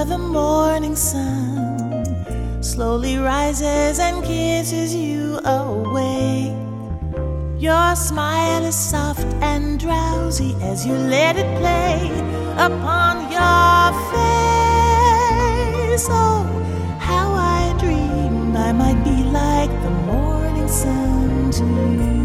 the morning sun slowly rises and kisses you away. Your smile is soft and drowsy as you let it play upon your face. Oh, how I dream I might be like the morning sun to you.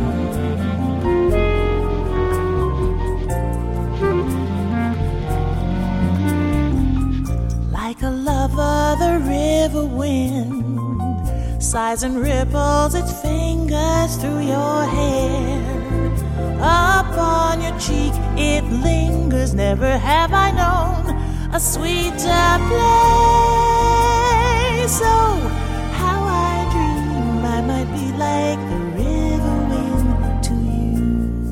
Like a lover, the river wind sighs and ripples its fingers through your hair. Upon your cheek it lingers, never have I known a sweeter place. Oh, how I dream I might be like the river wind to you.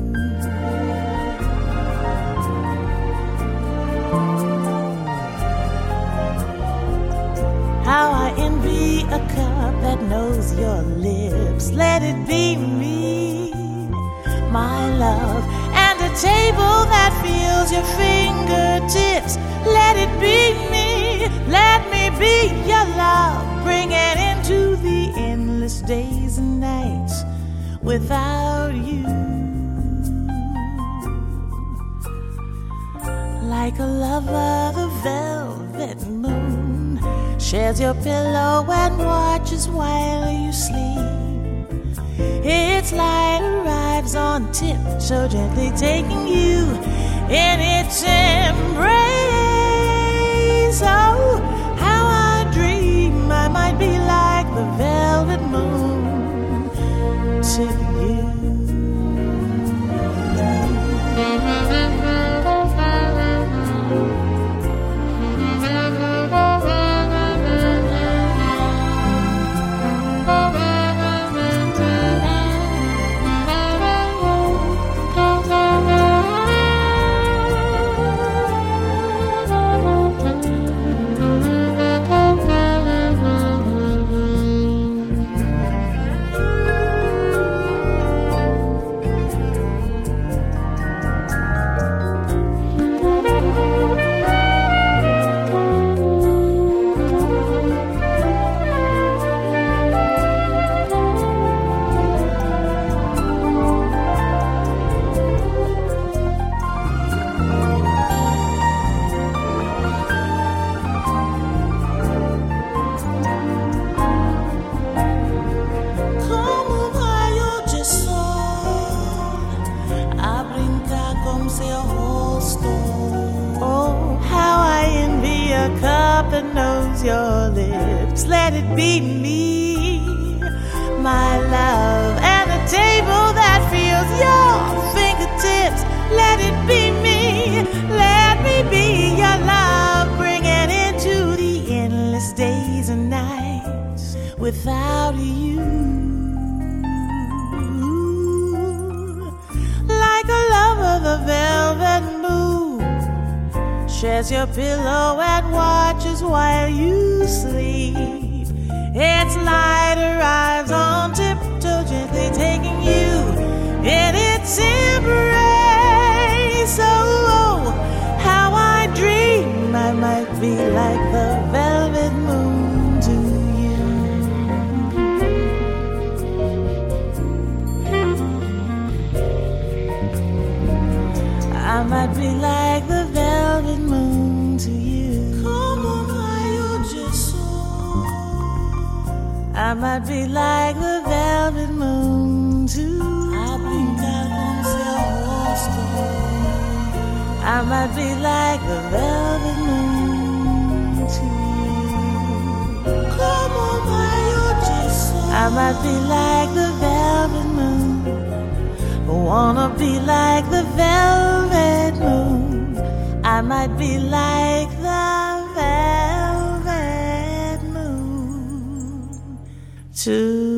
How I envy a cup that knows your lips. Let it be me, my love, and a table that feels your fingertips. Let it be me, let me be your love. Bring it into the endless days and nights without you. Like a lover, the velvet moon shares your pillow and watches while you sleep. Its light arrives on tiptoe, gently taking you in its embrace. Oh, how I dream I might be like the velvet moon to you. Your lips, let it be me, my love, and a table that feels your fingertips. Let it be me, let me be your love. Bring it into the endless days and nights without you. Like a lover, the velvet moon shares your pillow and watches while you sleep. Its light arrives on tiptoe, gently taking you in its embrace. Oh, how I dream I might be like the velvet moon to you. I might be like the velvet moon to you. Como raio de sol. I might be like the velvet moon to you. A brincar com seu rosto. I might be like the velvet moon to you. Como raio de sol. I might be like the velvet moon. Wanna be like the velvet moon. I might be like the velvet moon too.